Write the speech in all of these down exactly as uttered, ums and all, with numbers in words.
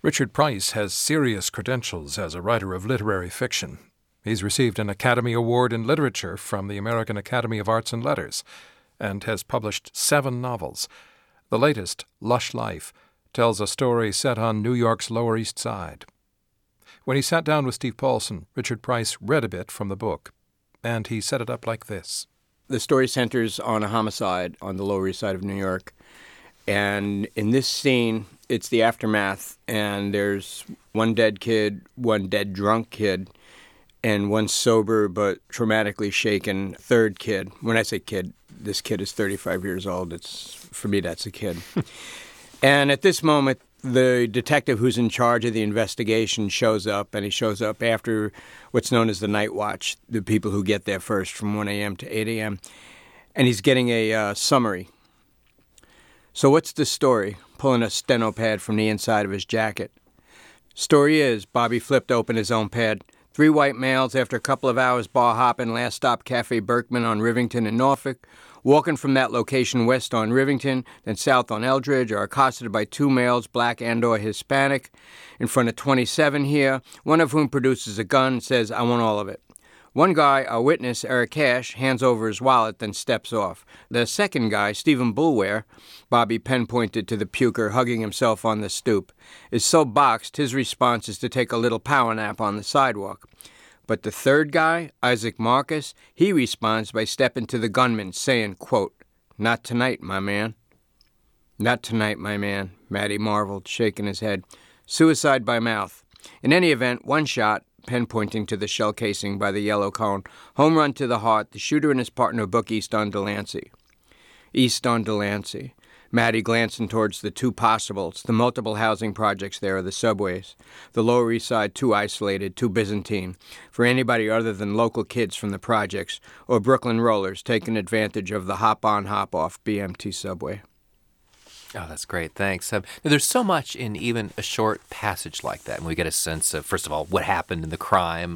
Richard Price has serious credentials as a writer of literary fiction. He's received an Academy Award in Literature from the American Academy of Arts and Letters and has published seven novels. The latest, Lush Life, tells a story set on New York's Lower East Side. When he sat down with Steve Paulson, Richard Price read a bit from the book, and he set it up like this. The story centers on a homicide on the Lower East Side of New York. And in this scene, it's the aftermath, and there's one dead kid, one dead drunk kid, and one sober but traumatically shaken third kid. When I say kid, this kid is thirty-five years old. It's for me, that's a kid. And at this moment, the detective who's in charge of the investigation shows up, and he shows up after what's known as the night watch, the people who get there first from one a.m. to eight a.m., and he's getting a uh, summary. So what's the story? Pulling a steno pad from the inside of his jacket. Story is, Bobby flipped open his own pad. Three white males, after a couple of hours bar hopping, last stop Cafe Berkman on Rivington in Norfolk. Walking from that location west on Rivington, then south on Eldridge, are accosted by two males, black and or Hispanic, in front of twenty-seven here, one of whom produces a gun and says, "I want all of it." One guy, our witness, Eric Cash, hands over his wallet, then steps off. The second guy, Stephen Bulware, Bobby Penn-pointed to the puker hugging himself on the stoop, is so boxed his response is to take a little power nap on the sidewalk. But the third guy, Isaac Marcus, he responds by stepping to the gunman, saying, quote, "Not tonight, my man." "Not tonight, my man," Matty marveled, shaking his head. Suicide by mouth. In any event, one shot, Penn pointing to the shell casing by the yellow cone, home run to the heart, the shooter and his partner book east on Delancey. East on Delancey. Matty glancing towards the two possibles, the multiple housing projects there are the subways. The Lower East Side too isolated, too Byzantine, for anybody other than local kids from the projects, or Brooklyn rollers taking advantage of the hop-on, hop-off B M T subway. Oh, that's great. Thanks. Um, there's so much in even a short passage like that. And we get a sense of, first of all, what happened in the crime,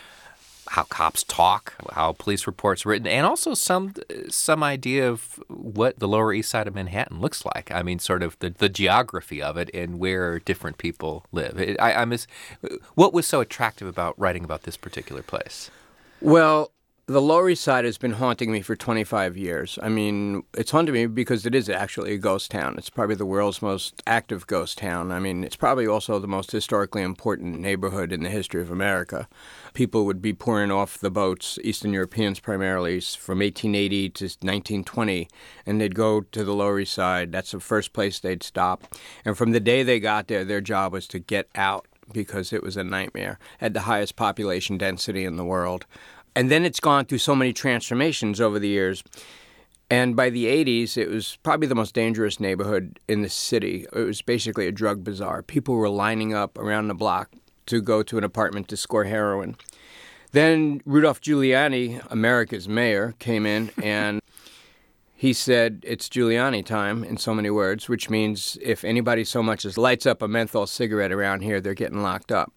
how cops talk, how police reports are written, and also some some idea of what the Lower East Side of Manhattan looks like. I mean, sort of the, the geography of it and where different people live. It, I, I miss, what was so attractive about writing about this particular place? Well, the Lower East Side has been haunting me for twenty-five years. I mean, it's haunted me because it is actually a ghost town. It's probably the world's most active ghost town. I mean, it's probably also the most historically important neighborhood in the history of America. People would be pouring off the boats, Eastern Europeans primarily, from eighteen eighty to nineteen twenty, and they'd go to the Lower East Side. That's the first place they'd stop. And from the day they got there, their job was to get out because it was a nightmare. It had the highest population density in the world. And then it's gone through so many transformations over the years. And by the eighties, it was probably the most dangerous neighborhood in the city. It was basically a drug bazaar. People were lining up around the block to go to an apartment to score heroin. Then Rudolph Giuliani, America's mayor, came in and he said, "It's Giuliani time," in so many words, which means if anybody so much as lights up a menthol cigarette around here, they're getting locked up.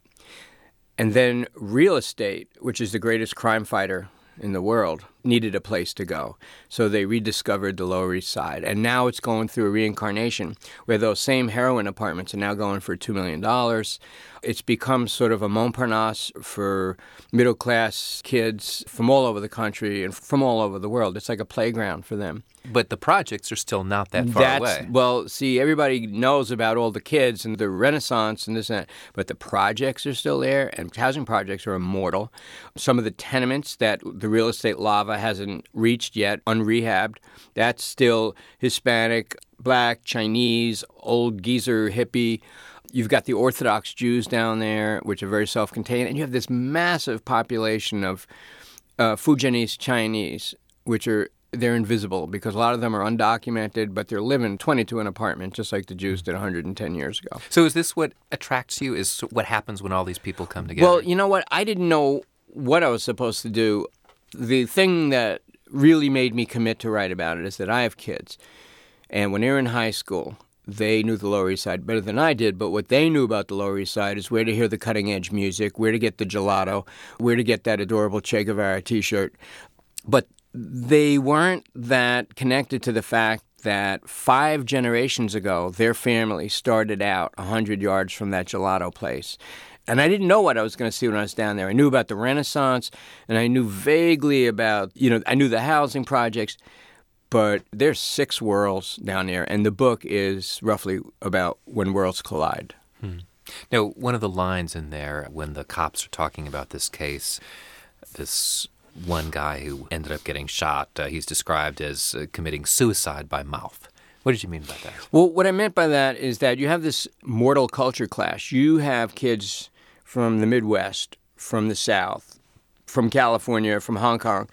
And then real estate, which is the greatest crime fighter in the world, needed a place to go. So they rediscovered the Lower East Side. And now it's going through a reincarnation where those same heroin apartments are now going for two million dollars. It's become sort of a Montparnasse for middle-class kids from all over the country and from all over the world. It's like a playground for them. But the projects are still not that far That's, away. Well, see, everybody knows about all the kids and the Renaissance and this and that, but the projects are still there, and housing projects are immortal. Some of the tenements that the real estate lava hasn't reached yet, unrehabbed, that's still Hispanic, black, Chinese, old geezer, hippie. You've got the Orthodox Jews down there, which are very self-contained, and you have this massive population of uh, Fujianese Chinese, which are they're invisible because a lot of them are undocumented, but they're living twenty-two in an apartment, just like the Jews did one hundred ten years ago. So is this what attracts you? Is what happens when all these people come together? Well, you know what? I didn't know what I was supposed to do. The thing that really made me commit to write about it is that I have kids. And when they were in high school, they knew the Lower East Side better than I did, but what they knew about the Lower East Side is where to hear the cutting-edge music, where to get the gelato, where to get that adorable Che Guevara T-shirt. But they weren't that connected to the fact that five generations ago, their family started out one hundred yards from that gelato place. And I didn't know what I was going to see when I was down there. I knew about the Renaissance, and I knew vaguely about, you know, I knew the housing projects, but there's six worlds down there, and the book is roughly about when worlds collide. Hmm. Now, one of the lines in there when the cops are talking about this case, this one guy who ended up getting shot, uh, he's described as uh, committing suicide by mouth. What did you mean by that? Well, what I meant by that is that you have this mortal culture clash. You have kids from the Midwest, from the South, from California, from Hong Kong,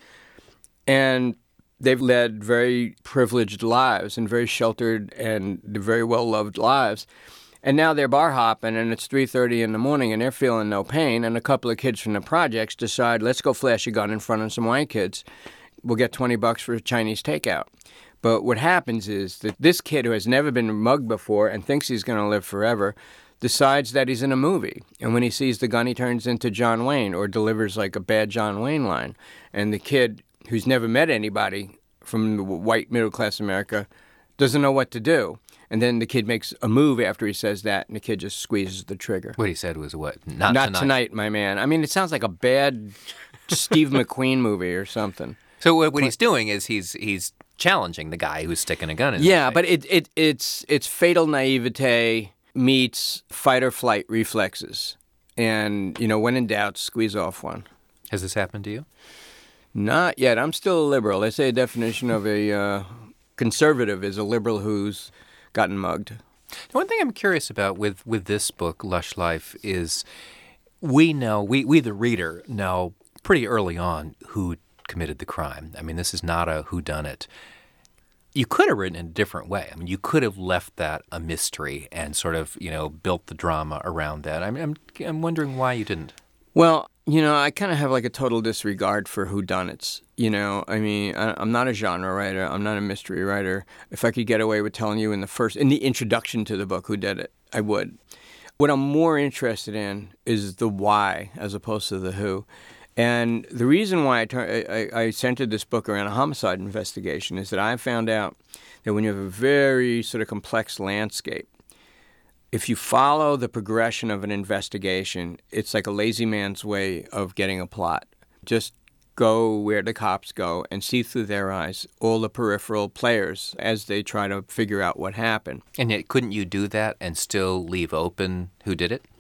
and they've led very privileged lives and very sheltered and very well-loved lives. And now they're bar hopping, and it's three thirty in the morning, and they're feeling no pain, and a couple of kids from the projects decide, let's go flash a gun in front of some white kids. We'll get twenty bucks for Chinese takeout. But what happens is that this kid who has never been mugged before and thinks he's going to live forever decides that he's in a movie. And when he sees the gun, he turns into John Wayne or delivers like a bad John Wayne line. And the kid who's never met anybody from the white middle-class America doesn't know what to do. And then the kid makes a move after he says that, and the kid just squeezes the trigger. What he said was what? Not, Not tonight. tonight, my man. I mean, it sounds like a bad Steve McQueen movie or something. So what, what he's doing is he's he's challenging the guy who's sticking a gun in his Yeah, face. but it, it it's it's fatal naivete meets fight or flight reflexes. And, you know, when in doubt, squeeze off one. Has this happened to you? Not yet. I'm still a liberal. They say a definition of a uh, conservative is a liberal who's gotten mugged. One thing I'm curious about with, with this book, Lush Life, is we know, we, we the reader know pretty early on who committed the crime. I mean, this is not a whodunit. You could have written it in a different way. I mean, you could have left that a mystery and sort of, you know, built the drama around that. I mean, I'm, I'm wondering why you didn't. Well, you know, I kind of have like a total disregard for whodunits. You know, I mean, I, I'm not a genre writer. I'm not a mystery writer. If I could get away with telling you in the first, in the introduction to the book who did it, I would. What I'm more interested in is the why as opposed to the who. And the reason why I, tur- I, I centered this book around a homicide investigation is that I found out that when you have a very sort of complex landscape, if you follow the progression of an investigation, it's like a lazy man's way of getting a plot. Just go where the cops go and see through their eyes all the peripheral players as they try to figure out what happened. And yet, couldn't you do that and still leave open who did it?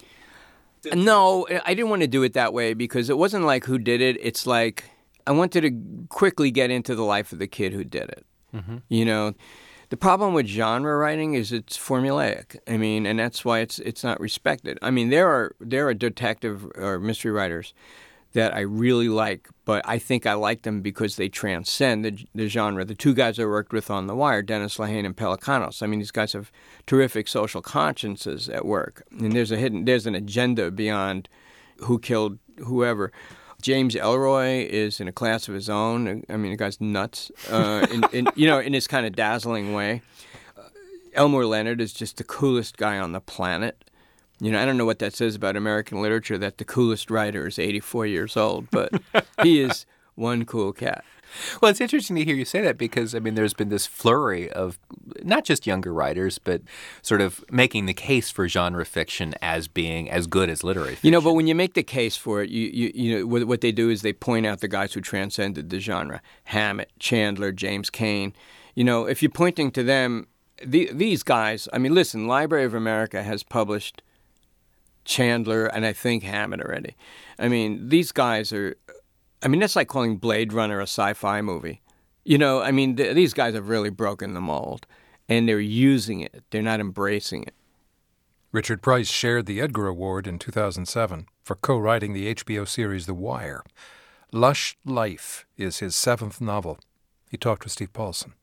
No, I didn't want to do it that way because it wasn't like who did it. It's like I wanted to quickly get into the life of the kid who did it. Mm-hmm. You know, the problem with genre writing is it's formulaic. I mean, and that's why it's it's not respected. I mean, there are there are detective or mystery writers that I really like, but I think I like them because they transcend the, the genre. The two guys I worked with on The Wire, Dennis Lehane and Pelicanos, I mean, these guys have terrific social consciences at work. And there's a hidden, there's an agenda beyond who killed whoever. James Ellroy is in a class of his own. I mean, the guy's nuts, uh, in, in, you know, in his kind of dazzling way. Uh, Elmore Leonard is just the coolest guy on the planet. You know, I don't know what that says about American literature, that the coolest writer is eighty-four years old, but he is one cool cat. Well, it's interesting to hear you say that because, I mean, there's been this flurry of not just younger writers, but sort of making the case for genre fiction as being as good as literary fiction. You know, but when you make the case for it, you, you, you know, what, what they do is they point out the guys who transcended the genre. Hammett, Chandler, James Cain. You know, if you're pointing to them, the, these guys, I mean, listen, Library of America has published Chandler and I think Hammett already. I mean, these guys are, I mean, that's like calling Blade Runner a sci-fi movie. You know, I mean, th- these guys have really broken the mold, and they're using it. They're not embracing it. Richard Price shared the Edgar Award in two thousand seven for co-writing the H B O series The Wire. Lush Life is his seventh novel. He talked with Steve Paulson.